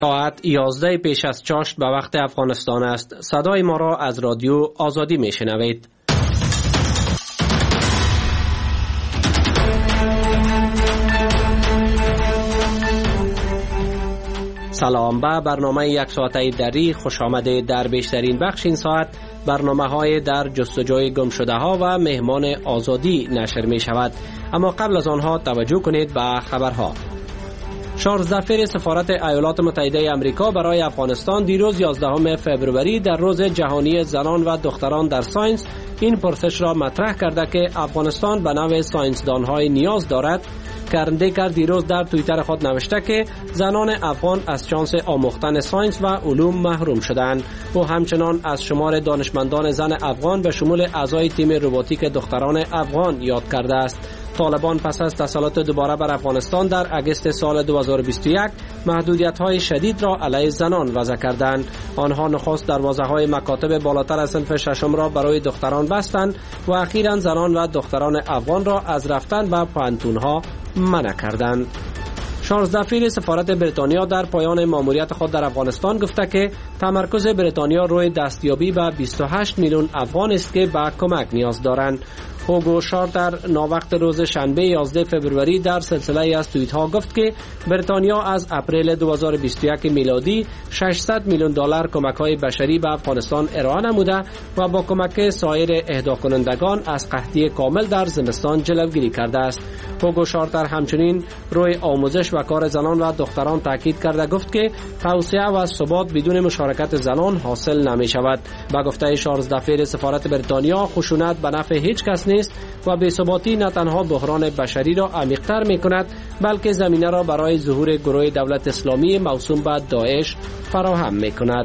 ساعت 11 پیش از چاشت به وقت افغانستان است. صدای ما را از رادیو آزادی می شنوید. سلام، به برنامه یک ساعته دری خوش آمده. در بیشترین بخش این ساعت برنامه های در جستجوی گم شده ها و مهمان آزادی نشر می شود. اما قبل از آنها توجه کنید به خبرها. چارلز دفیر سفارت ایالات متحده آمریکا برای افغانستان دیروز 11 فوریه در روز جهانی زنان و دختران در ساینس این پرسش را مطرح کرده که افغانستان به نوع ساینسدان‌های نیاز دارد. کرندیکر دیروز در توییتر خود نوشته که زنان افغان از شانس آموختن ساینس و علوم محروم شدند. او همچنان از شمار دانشمندان زن افغان به شمول اعضای تیم روباتیک دختران افغان یاد کرده است. طالبان پس از تسلط دوباره بر افغانستان در اگست سال 2021 محدودیت‌های شدید را علیه زنان وضع کردند. آنها نخست دروازه‌های مکاتب بالاتر از صنف ششم را برای دختران بستند و اخیراً زنان و دختران افغان را از رفتن به پوهنتون‌ها منع کردند. چارلز دفیر سفارت بریتانیا در پایان ماموریت خود در افغانستان گفته که تمرکز بریتانیا روی دستیابی به 28 میلیون افغان است که به کمک نیاز دارند. هوگو شارتر ناوقت روز شنبه 11 فوریه در سلسله از توییت ها گفت که بریتانیا از اپریل 2021 میلادی 600 میلیون دلار کمک های بشری به افغانستان ارائه نموده و با کمک سایر اهدا کنندگان از قحطی کامل در زمستان جلوگیری کرده است. هوگو شارتر همچنین روی آموزش و کار زنان و دختران تاکید کرده گفت که توسعه و ثبات بدون مشارکت زنان حاصل نمی شود. با گفته چارلز دفیر سفارت بریتانیا، خشونت به نفع هیچ کس نیست و بی‌ثباتی نه تنها بحران بشری را عمیق‌تر می‌کند بلکه زمینه را برای ظهور گروه دولت اسلامی موسوم به داعش فراهم می‌کند.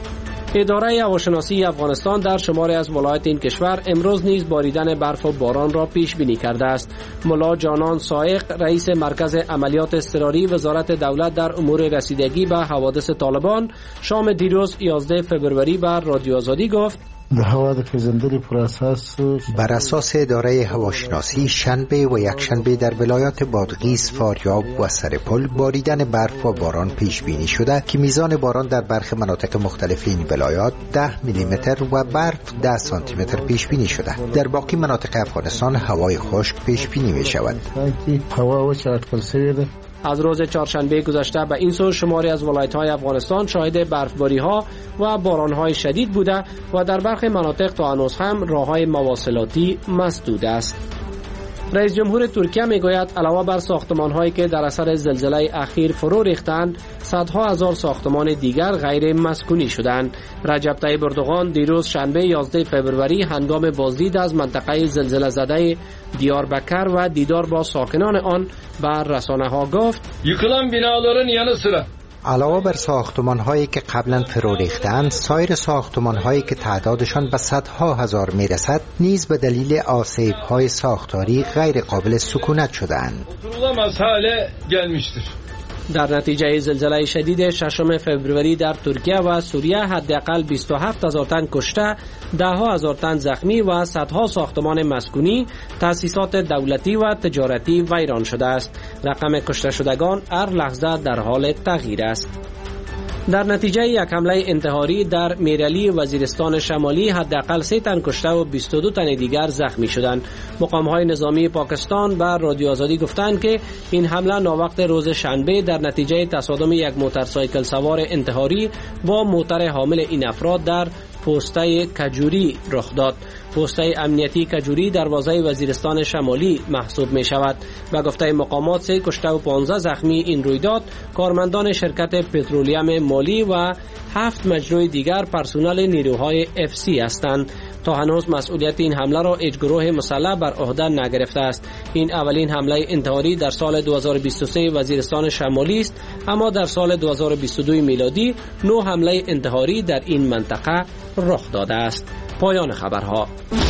اداره هواشناسی افغانستان در شماری از ولایات این کشور امروز نیز باریدن برف و باران را پیش بینی کرده است. ملا جانان سائق، رئیس مرکز عملیات اضطراری وزارت دولت در امور رسیدگی به حوادث طالبان، شام دیروز 11 فوریه بر رادیو آزادی گفت: بر اساس اداره هواشناسی شنبه و یکشنبه در ولایات بادغیس، فاریاب و سرپل باریدن برف و باران پیش بینی شده که میزان باران در برخی مناطق مختلف این ولایات 10 میلیمتر و برف 10 سانتی متر پیش بینی شده. در باقی مناطق افغانستان هوای خشک پیش بینی می شود. از روز چهارشنبه گذشته به این سو شماری از ولایت‌های افغانستان شاهد برفباری‌ها و باران‌های شدید بوده و در برخی مناطق تا هنوز هم راه‌های مواصلاتی مسدود است. رئیس جمهور ترکیه میگوید علاوه بر ساختمان‌هایی که در اثر زلزله اخیر فرو ریختند، صدها هزار ساختمان دیگر غیر مسکونی شدند. رجب طیب اردوغان دیروز شنبه 11 فوریه هنگام بازدید از منطقه زلزله زده دیاربکر و دیدار با ساکنان آن بر رسانه‌ها گفت: یکلان بیناların yanı sıra علاوه بر ساختمان‌هایی که قبلا فرو ریختند، سایر ساختمان‌هایی که تعدادشان به صدها هزار میرسد نیز به دلیل آسیب‌های ساختاری غیر قابل سکونت شدند. در نتیجه زلزله شدید 6 فوریه در ترکیه و سوریه حداقل 27,000 تن کشته، 10,000 تن زخمی و صدها ساختمان مسکونی، تأسیسات دولتی و تجارتی ویران شده است. رقم کشته شدگان هر لحظه در حال تغییر است. در نتیجه یک حمله انتحاری در میرلی وزیرستان شمالی حداقل 3 تن کشته و 22 تن دیگر زخمی شدند. مقام‌های نظامی پاکستان بر رادیو آزادی گفتند که این حمله ناوقت روز شنبه در نتیجه تصادم یک موتورسایکل سوار انتحاری با موتر حامل این افراد در پوسته کجوری رخ داد. پوسته امنیتی کجوری دروازه وزیرستان شمالی محسوب می شود. و گفته مقامات 3 کشته و 15 زخمی این رویداد کارمندان شرکت پترولیم مالی و 7 مجموعه دیگر پرسنل نیروهای FC هستند. تا هنوز مسئولیت این حمله را هیچ گروه مسلح بر عهده نگرفته است. این اولین حمله انتحاری در سال 2023 وزیرستان شمالی است، اما در سال 2022 میلادی 9 حمله انتحاری در این منطقه رخ داده است. پایان خبرها.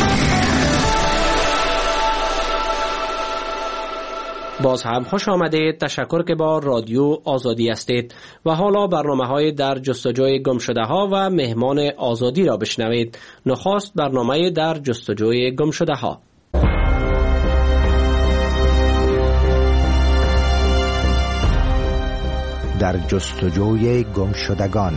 باز هم خوش آمدید. تشکر که با رادیو آزادی هستید و حالا برنامه‌های در جستجوی گمشده‌ها و مهمان آزادی را بشنوید. نخست برنامه در جستجوی گمشده‌ها. در جستجوی گمشدگان.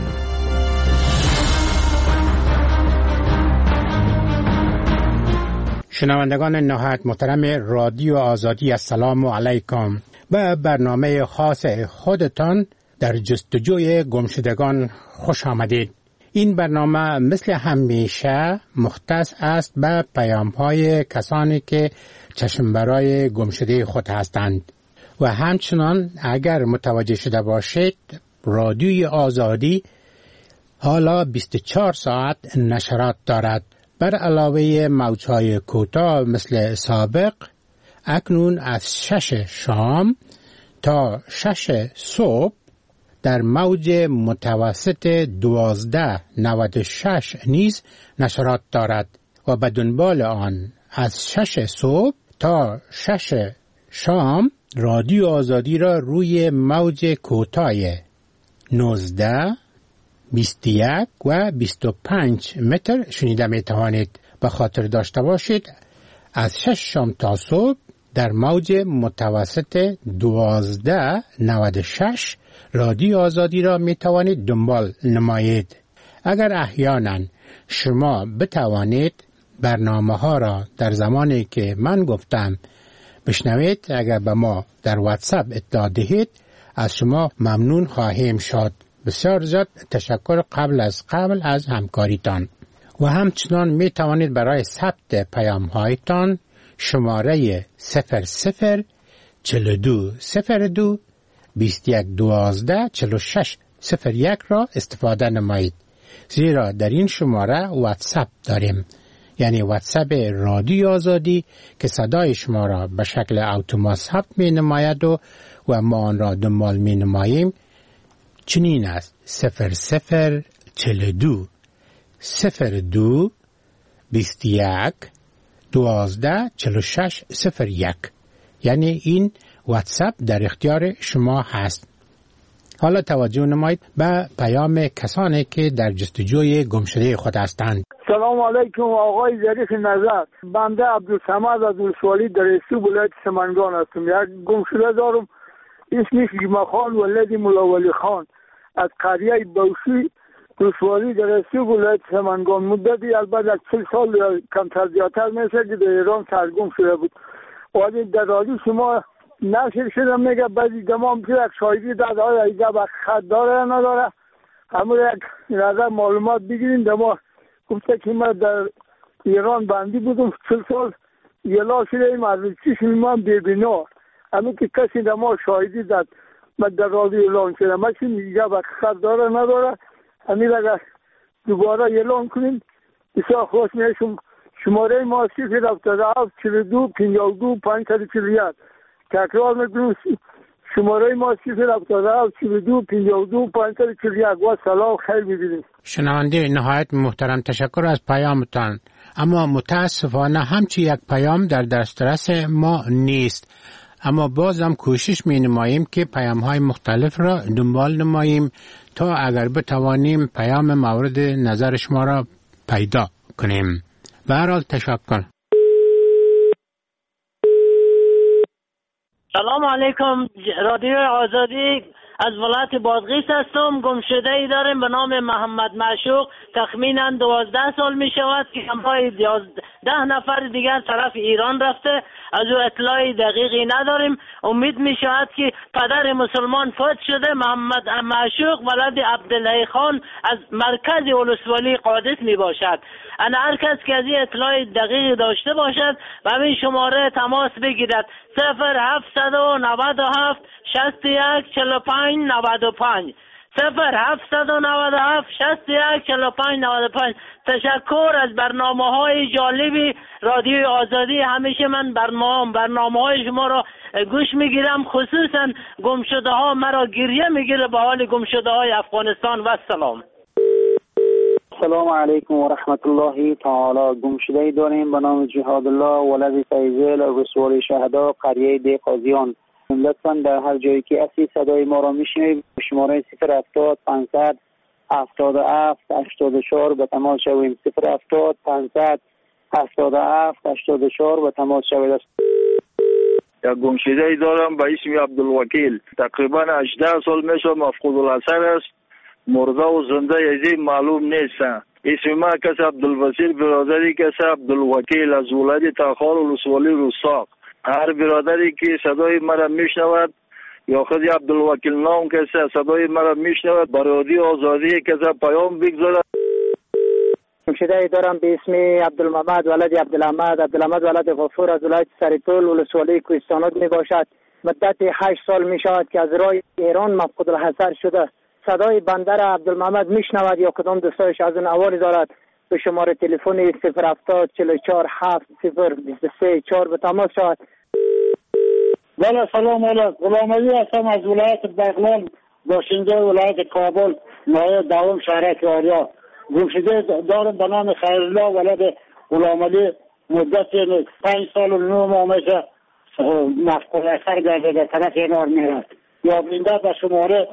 شنوندگان نهایت محترم رادیو آزادی، السلام علیکم. به برنامه خاص خودتان در جستجوی گمشدگان خوش آمدید. این برنامه مثل همیشه مختص است به پیام‌های کسانی که چشم برای گمشده خود هستند و همچنان اگر متوجه شده باشید رادیوی آزادی حالا 24 ساعت نشرات دارد. بر علاوه موج‌های کوتاه مثل سابق، اکنون از 6 شام تا 6 صبح در موج متوسط 1296 نیز نشرات دارد و به دنبال آن از 6 صبح تا 6 شام رادیو آزادی را روی موج کوتاه 19 21 و 25 متر شنیده می توانید. به خاطر داشته باشید از 6 شام تا صبح در موج متوسط 1296 رادیو آزادی را می توانید دنبال نمایید. اگر احیانا شما بتوانید برنامه ها را در زمانی که من گفتم بشنوید، اگر به ما در واتساپ اطلاع دهید از شما ممنون خواهیم شد. بسیار زیاد تشکر قبل از همکاریتان. و همچنان می توانید برای ثبت پیام هایتان شماره 00 42 02 21 12 46 01 را استفاده نمایید، زیرا در این شماره واتساپ داریم، یعنی واتساپ رادیو آزادی که صدای شما را به شکل اتومات ثبت می نماید و ما آن را دنبال می نماییم. چنین است: 00 42 02 21 12 46 01. یعنی این واتساپ در اختیار شما هست. حالا توجه نمایید به پیام کسانی که در جستجوی گمشده خود هستند. سلام علیکم آقای ظریف نظر. بنده عبدالصمد از ولسوالی در استو ولایت سمنگان هستم. یک گمشده دارم اسمش جمعه خان ولد مولا ولی خان از قریه بوشی ولسوالی در استو ولایت سمنگان. مدتی البته 40 سال کمتر زیادتر میشه که در ایران سرگم شده بود. ولی در رادیو شما نشر شده میگه بعضی دمام که یک شاهدی داده های ایده با خط داره یا نداره، همون یک نظر معلومات بگیرین. دما گفته که من در ایران بندی بودم 40 سال یلا شده ایم از چشم من ببینا، همون که کسی دما شاهدی داد من در رادیو اعلان شده. من چی میگه با خط داره نداره، همین اگر دوباره اعلان کنیم بسیار خوش میشم. شماره ما 077 42 52 541. تکرار میکنم شماره ما 077 42 52 541. و سلام خیر ببینید. شنونده نهایت محترم، تشکر از پیامتان، اما متاسفانه همچی یک پیام در دسترس ما نیست، اما بازم کوشش می نماییم که پیام های مختلف را دنبال نماییم تا اگر بتوانیم پیام مورد نظر شما را پیدا کنیم. به هر حال تشکر. سلام علیکم، رادیو آزادی از ولایت بادغیس هستم. گمشده ای داریم به نام محمد معشوق، تخمینا 12 سال می شود که همراه 10 نفر دیگر طرف ایران رفته. از او اطلاعی دقیقی نداریم. امید می شود که پدر مسلمان فوت شده. محمد معشوق ولد عبدالله خان از مرکز ولسوالی قادس می باشد. انا هر کس که از این اطلاع دقیق داشته باشد و همین شماره تماس بگیرد 0797 61 45 95 0797 61 45 95. تشکر از برنامه‌های جالبی رادیو آزادی. همیشه من برنامه‌های شما را گوش میگیرم، خصوصا گمشده‌ها مرا گریه میگیره به حال گمشده‌های افغانستان. و سلام. السلام علیکم و رحمت الله تعالی. گمشده‌ای داریم به نام جهاد الله ولد فیضل از ولسوالی شهدا قریه دی قاضیان. لطفاً در هر جایی که اصلی صدای ما را میشنوید شماره 070 500 77 84 به تماس شویم. 070 500 77 84 به تماس شوید. یک گمشده ای دارم به اسم عبدالوکیل. تقریبا 18 سال میشه مفقود الاثر است. مرده و زنده یزی معلوم نیست. اسم ما کس عبدالبصیر، برادری کس عبدالوکیل از ولایت تاخار ولسوالی روساق. هر برادری که صدای مرا میشنود یا خود عبدالوکیل نام کسی صدای مرا میشنود برادری آزادی کسی پیام بگذارد. گمشده دارم به اسم عبدالمحمد ولد عبدالحمد. عبدالحمد ولد غفور از ولایت سرپل ولسوالی کوهستانات می باشد. مدت 8 سال می شود که از راه ایران مفقود الحضر شده. صدای بنده را عبدالمحمد می شنود یا کدام دوستایش از اون احوالی دارد به شماره تلفن 070 44 7 023 4 به تماس شود. بله سلام علیکم. غلام علی هستم از ولایت بغلان، باشنده ولایت کابل، نایب دوم شهر کاریا. گمشده دارم به نام خیرالله ولد غلام علی. مدت 5 سال و 9 ماه میشه مفقود اثر گردیده در طرف اینار میرد. یابنده به شماره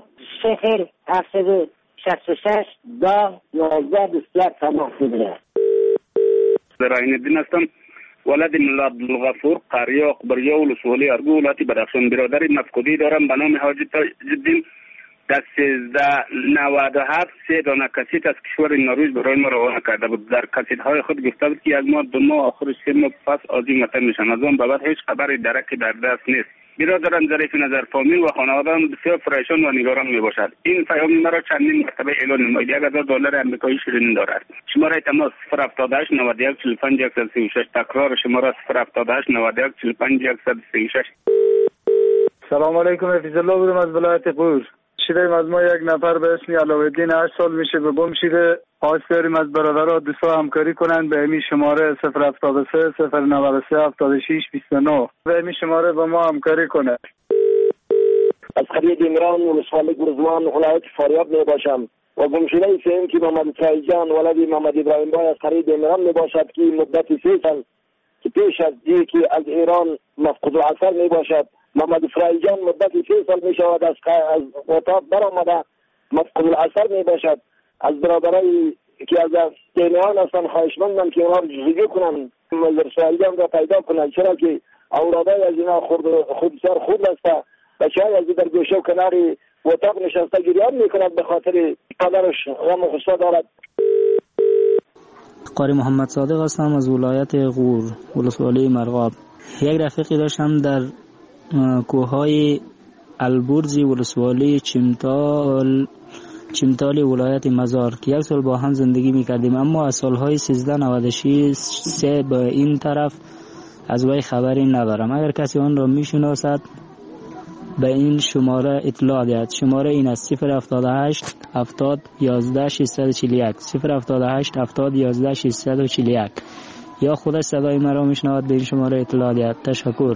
0-766 10 11 21 تماس بگیرد. عین الدین هستم، ولد ملا عبدالغفور، قریه اخبریه ولسوالی ارگو ولایت بدخشان. برادری مفقودی دارم به نام حاجی تاج‌الدین. در 1397 3 دانه کسیت از کشور نروژ برای ما روانه کرده بود. در کسیت‌های خود گفته بود که 1 ماه 2 ماه آخر 3 ماه پس از این وطن میشن. از آن به بعد هیچ خبری درکی در دست نیست. برادرم ظریف نظر فامیل و خانواده‌ام بسیار پریشان و نگران میباشد. این پیام مرا چندین مرتبه اعلان نموده. $1000 آمریکایی شیرین دارد. شماره تماس 078 91 45 136. تکرار شماره 078 91 45 136. سلام علیکم. حفیظ الله بودم از ولایت قور. شیریم از ما یک نفر به اسم علاءالدین 8 سال میشه به گم شده. خواهش داریم از برادرها دوستا همکاری کنند به این شماره 073 093 76 29 به این شماره با ما همکاری کنند. از قریه دیمران ولسوالی گرزوان ولایت فاریاب می باشم و گمشده سیم که محمد فرایجان ولد محمد ابراهیم بای از قریه دیمران می باشد که مدت 3 سال که پیش از دی که از ایران مفقود الاثر می باشد. محمد فرایجان مدت 3 سال می شود از اتاق برآمده مفقود الاثر می باشد. از برادرای که از تهران هستن خواهشمندم که اونا رو جزگی کنن، فرایجان را پیدا کنن، چرا که اولادای از اینا خود سر خود است. بچه‌های از در گوشه و کنار اتاق نشسته گریان میکند به خاطر پدرش غم و غصه دارد. قاری محمد صادق هستم از ولایت غور ولسوالی مرغاب. یک رفیقی داشتم در کوههای البرز ولسوالی چمتال ولایت مزار که 1 سال با هم زندگی میکردیم، اما از سالهای 1396 به این طرف از وی خبری ندارم. اگر کسی آن را میشناسد به این شماره اطلاع دهد. شماره این است 078 70 11 641 078 70 11 641 یا خودش صدای مرا میشنود به این شماره اطلاع دهد. تشکر.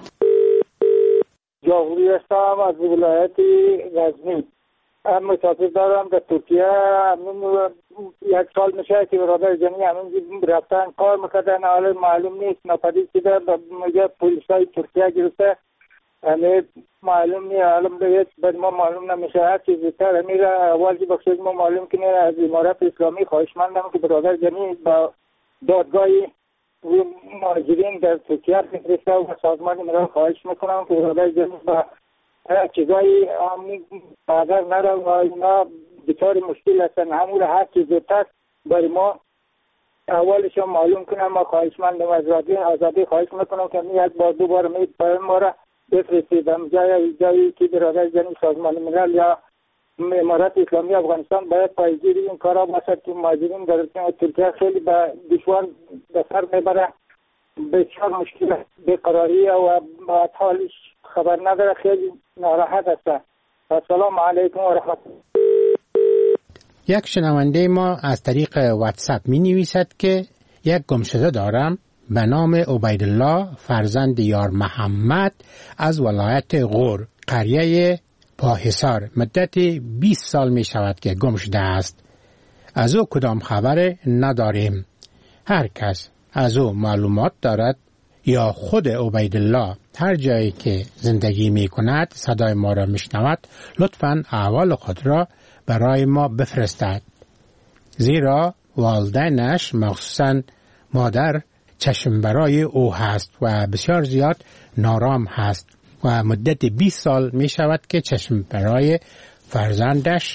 جاوری هستم از ولایت غزنی. مسافر دارم در ترکیه. 1 سال میشه که برادر جنی همین رفتن کار میکردن، حالا معلوم نیست ناپدید شده. میگه پلیسای ترکیه گرفته، یعنی معلوم نیست، حالا بعد ما معلوم نمیشه. هر چیز زودتر میره اول بخشید ما معلوم کنه. از امارات اسلامی خواهشمندم که برادر جنی با دادگاهی مهاجرین در ترکیه بفرسته و سازمان ملل خواهش میکنم که برادر جنی با چیزایی بازار نره و اینا بطور مشکل هستن. همون هر چیز زودتر برای ما اولش معلوم کنم. ما خواهشمندم از رادیو آزادی خواهش میکنم که یک بار 2 بار ما را بفرستیدم جایی که برادر جنی سازمان ملل یا امارات اسلامی افغانستان باید پایگیری این کارا باشد که مهاجرین در ترکیه خیلی به دشوار به سر میبره، بسیار مشکل بیقراری و بعد حالش خبر نداره، خیلی ناراحت است. السلام علیکم و رحمت الله. یک شنونده ما از طریق واتساپ می نویسد که یک گمشده دارم به نام عبیدالله فرزند یار محمد از ولایت غور قریه پاحصار. مدت 20 سال می شود که گم شده است. از او کدام خبر نداریم. هر کس از او معلومات دارد یا خود عبیدالله هر جایی که زندگی می کند صدای ما را می شنود لطفاً احوال خود را برای ما بفرستد، زیرا والدینش مخصوصاً مادر چشم برای او هست و بسیار زیاد نارام هست و مدت 20 سال می شود که چشم برای فرزندش